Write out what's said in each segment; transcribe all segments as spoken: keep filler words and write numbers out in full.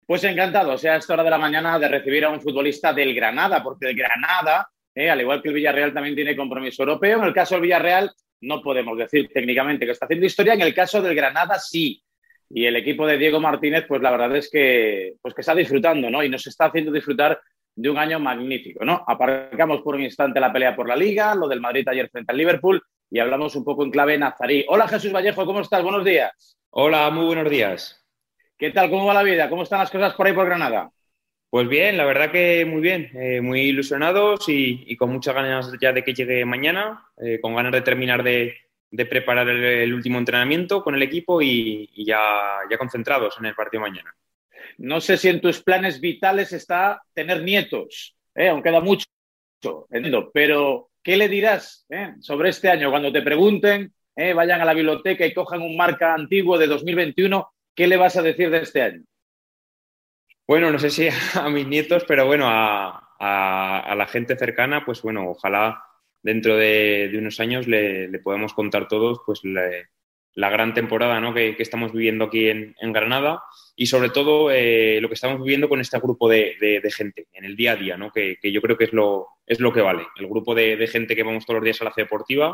Pues encantado, o sea, a esta hora de la mañana de recibir a un futbolista del Granada, porque el Granada, eh, al igual que el Villarreal, también tiene compromiso europeo. En el caso del Villarreal, no podemos decir técnicamente que está haciendo historia. En el caso del Granada, sí. Y el equipo de Diego Martínez, pues la verdad es que, pues que está disfrutando, ¿no? Y nos está haciendo disfrutar de un año magnífico, ¿no? Aparcamos por un instante la pelea por la Liga, lo del Madrid ayer frente al Liverpool, y hablamos un poco en clave nazarí. Hola, Jesús Vallejo, ¿cómo estás? Buenos días. Hola, muy buenos días. ¿Qué tal? ¿Cómo va la vida? ¿Cómo están las cosas por ahí por Granada? Pues bien, la verdad que muy bien, eh, muy ilusionados y, y con muchas ganas ya de que llegue mañana, eh, con ganas de terminar de, de preparar el, el último entrenamiento con el equipo y, y ya, ya concentrados en el partido mañana. No sé si en tus planes vitales está tener nietos, ¿eh? Aún queda mucho, entiendo, pero ¿qué le dirás eh, sobre este año? Cuando te pregunten, eh, vayan a la biblioteca y cojan un marca antiguo de dos mil veintiuno, ¿qué le vas a decir de este año? Bueno, no sé si a mis nietos, pero bueno, a, a, a la gente cercana, pues bueno, ojalá dentro de, de unos años le, le podamos contar todos pues le, la gran temporada, ¿no? que, que estamos viviendo aquí en, en Granada y sobre todo eh, lo que estamos viviendo con este grupo de, de, de gente en el día a día, ¿no? que, que yo creo que es lo, es lo que vale. El grupo de, de gente que vamos todos los días a la C Deportiva,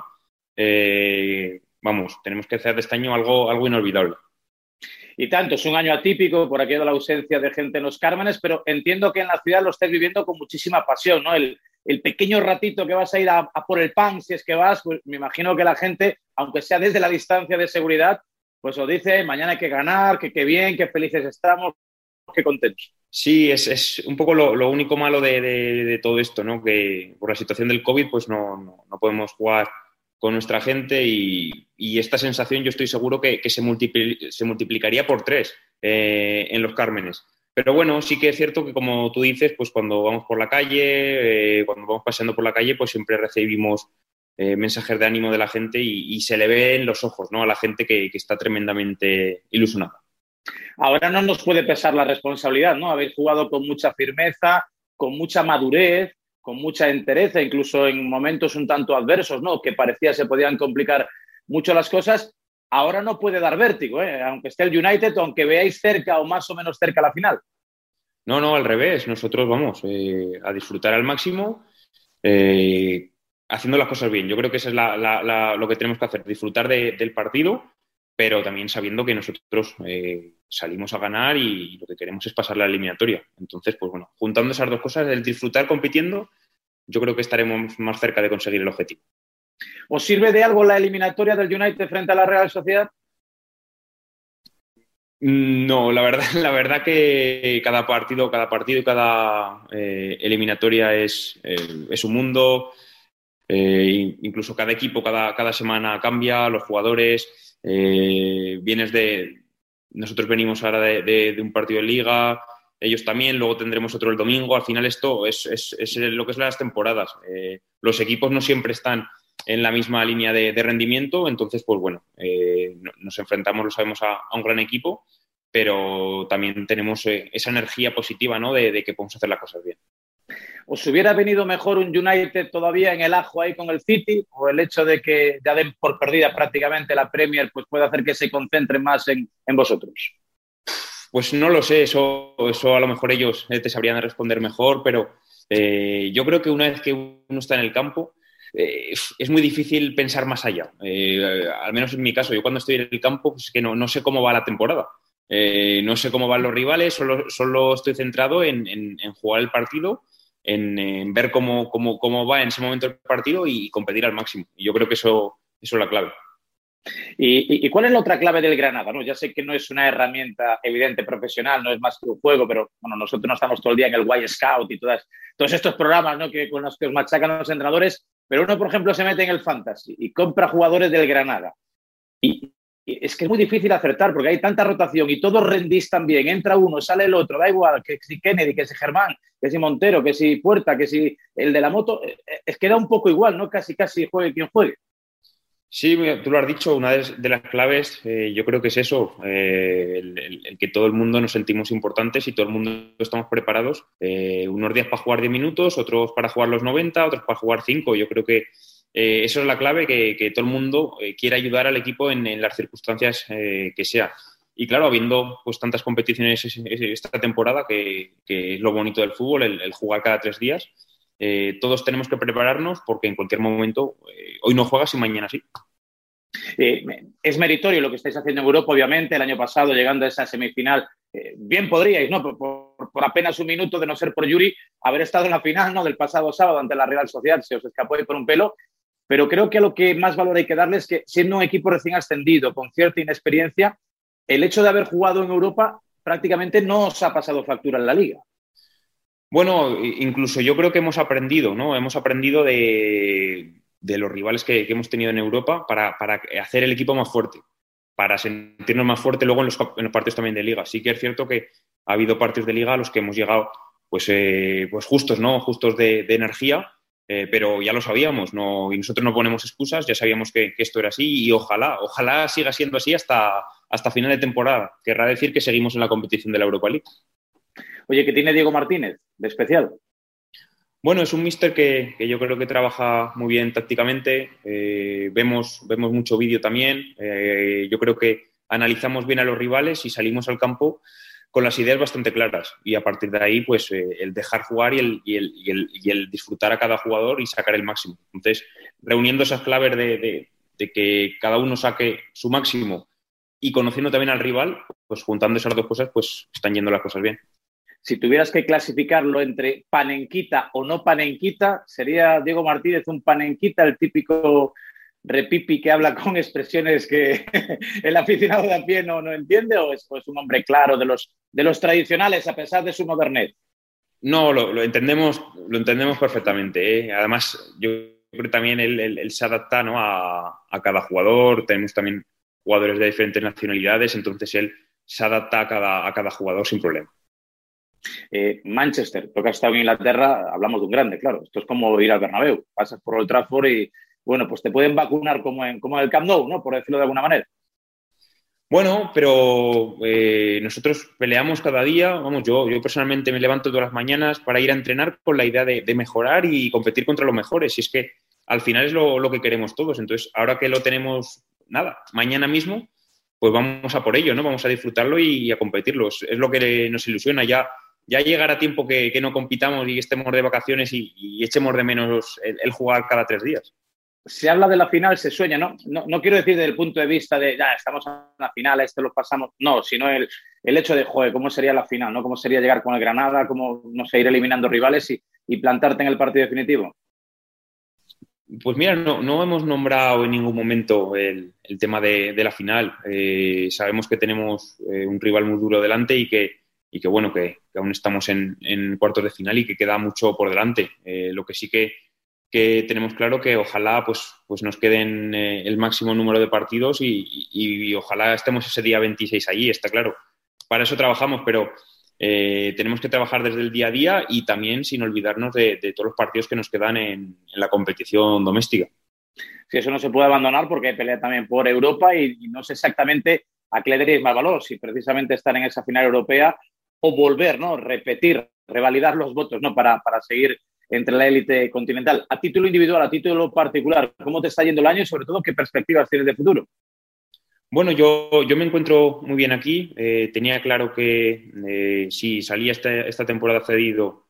eh, vamos, tenemos que hacer de este año algo, algo inolvidable. Y tanto, es un año atípico, por aquí ha la ausencia de gente en los Cármenes, pero entiendo que en la ciudad lo estés viviendo con muchísima pasión, ¿no? El, el pequeño ratito que vas a ir a, a por el pan, si es que vas, pues me imagino que la gente, aunque sea desde la distancia de seguridad, pues os dice, mañana hay que ganar, que qué bien, qué felices estamos, qué contentos. Sí, es, es un poco lo, lo único malo de, de, de todo esto, ¿no? Que por la situación del COVID, pues no, no, no podemos jugar con nuestra gente y, y esta sensación yo estoy seguro que, que se, multipli- se multiplicaría por tres eh, en los Cármenes. Pero bueno, sí que es cierto que como tú dices, pues cuando vamos por la calle, eh, cuando vamos paseando por la calle, pues siempre recibimos eh, mensajes de ánimo de la gente y, y se le ve en los ojos, ¿no? A la gente que, que está tremendamente ilusionada. Ahora no nos puede pesar la responsabilidad, ¿no? Habéis jugado con mucha firmeza, con mucha madurez, con mucha entereza, incluso en momentos un tanto adversos, ¿no? Que parecía se podían complicar mucho las cosas. Ahora no puede dar vértigo, ¿eh? Aunque esté el United, aunque veáis cerca o más o menos cerca la final. No, no, al revés. Nosotros vamos eh, a disfrutar al máximo, eh, haciendo las cosas bien. Yo creo que eso es la, la, la, lo que tenemos que hacer, disfrutar de, del partido, pero también sabiendo que nosotros eh, salimos a ganar y lo que queremos es pasar la eliminatoria. Entonces, pues bueno, juntando esas dos cosas, el disfrutar compitiendo, yo creo que estaremos más cerca de conseguir el objetivo. ¿Os sirve de algo la eliminatoria del United frente a la Real Sociedad? No, la verdad, la verdad que cada partido, cada partido y cada eh, eliminatoria es, eh, es un mundo. Eh, incluso cada equipo, cada, cada semana cambia, los jugadores. Eh, vienes de. Nosotros venimos ahora de, de, de un partido de Liga, ellos también, luego tendremos otro el domingo. Al final, esto es, es, es lo que es las temporadas. Eh, los equipos no siempre están en la misma línea de, de rendimiento, entonces, pues bueno, eh, nos enfrentamos, lo sabemos, a, a un gran equipo, pero también tenemos eh, esa energía positiva, ¿no? De, de que podemos hacer las cosas bien. ¿Os hubiera venido mejor un United todavía en el ajo ahí con el City? ¿O el hecho de que ya den por perdida prácticamente la Premier pues puede hacer que se concentren más en, en vosotros? Pues no lo sé, eso, eso a lo mejor ellos te sabrían responder mejor, pero eh, yo creo que una vez que uno está en el campo, eh, es muy difícil pensar más allá. Eh, al menos en mi caso, yo cuando estoy en el campo, pues es que no, no sé cómo va la temporada. Eh, no sé cómo van los rivales, solo, solo estoy centrado en, en, en jugar el partido, en, en ver cómo, cómo, cómo va en ese momento el partido y competir al máximo. Y yo creo que eso, eso es la clave. ¿Y, y, ¿Y cuál es la otra clave del Granada? ¿No? Ya sé que no es una herramienta evidente profesional, no es más que un juego, pero bueno, nosotros no estamos todo el día en el Y Scout y todas, todos estos programas, ¿no? que, con los que os machacan los entrenadores, pero uno, por ejemplo, se mete en el Fantasy y compra jugadores del Granada. Y, y es que es muy difícil acertar porque hay tanta rotación y todos rendís también. Entra uno, sale el otro, da igual, que si Kennedy, que si Germán, que si Montero, que si Puerta, que si el de la moto, es que da un poco igual, ¿no? Casi, casi juegue quien juegue. Sí, tú lo has dicho, una de las claves eh, yo creo que es eso, eh, el, el, el que todo el mundo nos sentimos importantes y todo el mundo estamos preparados, eh, unos días para jugar diez minutos, otros para jugar los noventa, otros para jugar cinco. Yo creo que eh, eso es la clave, que, que todo el mundo eh, quiere ayudar al equipo en, en las circunstancias eh, que sea. y claro, habiendo pues tantas competiciones esta temporada, que, que es lo bonito del fútbol, el, el jugar cada tres días, eh, todos tenemos que prepararnos porque en cualquier momento, eh, hoy no juegas y mañana sí. Eh, es meritorio lo que estáis haciendo en Europa, obviamente. El año pasado, llegando a esa semifinal, eh, bien podríais, ¿no? Por, por, por apenas un minuto, de no ser por Yuri, haber estado en la final, ¿no?, del pasado sábado ante la Real Sociedad. Se os escapó ahí por un pelo. Pero creo que a lo que más valor hay que darle es que, siendo un equipo recién ascendido, con cierta inexperiencia, el hecho de haber jugado en Europa prácticamente no os ha pasado factura en la Liga. Bueno, incluso yo creo que hemos aprendido, ¿no? Hemos aprendido de, de los rivales que, que hemos tenido en Europa para, para hacer el equipo más fuerte, para sentirnos más fuerte luego en los, en los partidos también de Liga. Sí que es cierto que ha habido partidos de Liga a los que hemos llegado pues, eh, pues justos, ¿no? Justos de, de energía, eh, pero ya lo sabíamos, ¿no? Y nosotros no ponemos excusas, ya sabíamos que, que esto era así y ojalá, ojalá siga siendo así hasta, hasta final de temporada. Querrá decir que seguimos en la competición de la Europa League. Oye, ¿qué tiene Diego Martínez de especial? Bueno, es un míster que, que yo creo que trabaja muy bien tácticamente. Eh, vemos, vemos mucho vídeo también. Eh, yo creo que analizamos bien a los rivales y salimos al campo con las ideas bastante claras. Y a partir de ahí, pues eh, el dejar jugar y el, y, el, y, el, y el disfrutar a cada jugador y sacar el máximo. Entonces, reuniendo esas claves de, de, de que cada uno saque su máximo y conociendo también al rival, pues juntando esas dos cosas, pues están yendo las cosas bien. Si tuvieras que clasificarlo entre panenquita o no panenquita, ¿sería Diego Martínez un panenquita, el típico repipi que habla con expresiones que el aficionado de a pie no, no entiende, o es pues, un hombre claro de los, de los tradicionales a pesar de su modernez? No, lo, lo entendemos lo entendemos perfectamente, ¿eh? Además, yo creo que también él, él, él se adapta, ¿no?, a, a cada jugador. Tenemos también jugadores de diferentes nacionalidades, entonces él se adapta a cada, a cada jugador sin problema. Eh, Manchester, tú que has estado en Inglaterra, hablamos de un grande, claro. Esto es como ir al Bernabéu. Pasas por Old Trafford y, bueno, pues te pueden vacunar como en, como en el Camp Nou, ¿no?, por decirlo de alguna manera. Bueno, pero eh, nosotros peleamos cada día. Vamos, yo, yo personalmente me levanto todas las mañanas para ir a entrenar con la idea de, de mejorar y competir contra los mejores. Y es que al final es lo, lo que queremos todos. Entonces, ahora que lo tenemos, nada, mañana mismo, pues vamos a por ello, ¿no? Vamos a disfrutarlo y, y a competirlo. Es, es lo que nos ilusiona. Ya, ya llegará tiempo que, que no compitamos y estemos de vacaciones y, y echemos de menos el, el jugar cada tres días. Se habla de la final, se sueña, ¿no? No, no quiero decir desde el punto de vista de, ya, estamos en la final, esto lo pasamos, no, sino el, el hecho de, joder, ¿cómo sería la final, no? ¿Cómo sería llegar con el Granada, cómo, no sé, ir eliminando rivales y, y plantarte en el partido definitivo? Pues mira, no, no hemos nombrado en ningún momento el, el tema de, de la final. Eh, sabemos que tenemos eh, un rival muy duro delante y que, y que bueno, que, que aún estamos en, en cuartos de final y que queda mucho por delante. Eh, lo que sí que que tenemos claro que ojalá pues, pues nos queden eh, el máximo número de partidos y, y, y ojalá estemos ese día veintiséis allí, está claro. Para eso trabajamos, pero eh, tenemos que trabajar desde el día a día y también sin olvidarnos de, de todos los partidos que nos quedan en, en la competición doméstica. Sí, eso no se puede abandonar porque hay pelea también por Europa y, y no sé exactamente a qué le daréis más valor, si precisamente estar en esa final europea o volver, ¿no?, repetir, revalidar los votos, ¿no?, para, para seguir entre la élite continental. A título individual, a título particular, ¿cómo te está yendo el año y sobre todo qué perspectivas tienes de futuro? Bueno, yo, yo me encuentro muy bien aquí. Eh, tenía claro que eh, si salía esta, esta temporada cedido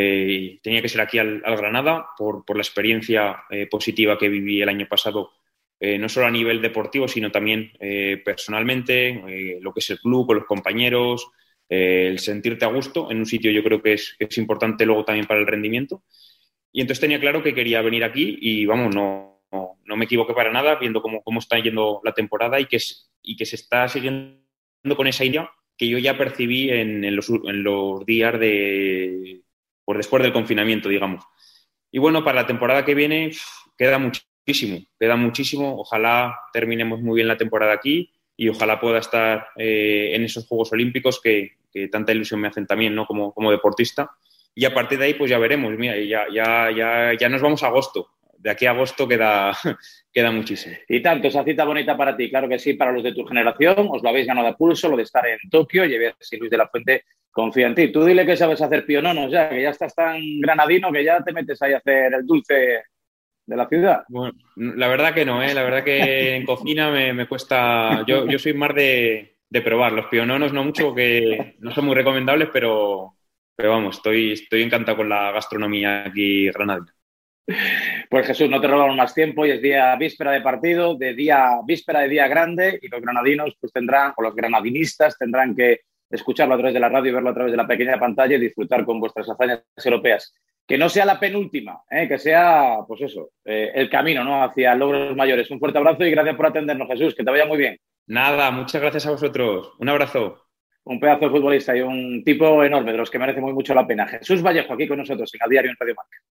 eh, tenía que ser aquí al, al Granada por, por la experiencia eh, positiva que viví el año pasado, eh, no solo a nivel deportivo, sino también eh, personalmente, eh, lo que es el club, con los compañeros, Eh, el sentirte a gusto en un sitio. Yo creo que es, que es importante luego también para el rendimiento. Y entonces tenía claro que quería venir aquí y vamos, no, no, no me equivoqué para nada viendo cómo, cómo está yendo la temporada y que, es, y que se está siguiendo con esa idea que yo ya percibí en, en, los, en los días de, pues después del confinamiento, digamos. Y bueno, para la temporada que viene queda muchísimo, queda muchísimo. Ojalá terminemos muy bien la temporada aquí y ojalá pueda estar eh, en esos Juegos Olímpicos que, que tanta ilusión me hacen también, ¿no?, como, como deportista. Y a partir de ahí, pues ya veremos. Mira, ya, ya, ya, ya nos vamos a agosto. De aquí a agosto queda, queda muchísimo. Y tanto, esa cita bonita para ti, claro que sí, para los de tu generación, os lo habéis ganado a pulso, lo de estar en Tokio, y a ver si Luis de la Fuente confía en ti. Tú dile que sabes hacer piononos ya, que ya estás tan granadino que ya te metes ahí a hacer el dulce de la ciudad. Bueno, la verdad que no, ¿eh? La verdad que en cocina me, me cuesta... Yo, yo soy más de, de probar. Los piononos no mucho, que no son muy recomendables, pero, pero vamos, estoy, estoy encantado con la gastronomía aquí granadina. Pues Jesús, no te robamos más tiempo. Hoy es día víspera de partido, de día víspera de día grande, y los granadinos pues tendrán, o los granadinistas tendrán que escucharlo a través de la radio y verlo a través de la pequeña pantalla y disfrutar con vuestras hazañas europeas. Que no sea la penúltima, ¿eh? Que sea, pues eso, eh, el camino, ¿no?, hacia logros mayores. Un fuerte abrazo y gracias por atendernos, Jesús. Que te vaya muy bien. Nada, muchas gracias a vosotros. Un abrazo. Un pedazo de futbolista y un tipo enorme, de los que merece muy mucho la pena. Jesús Vallejo, aquí con nosotros en A Diario en Radio Marca.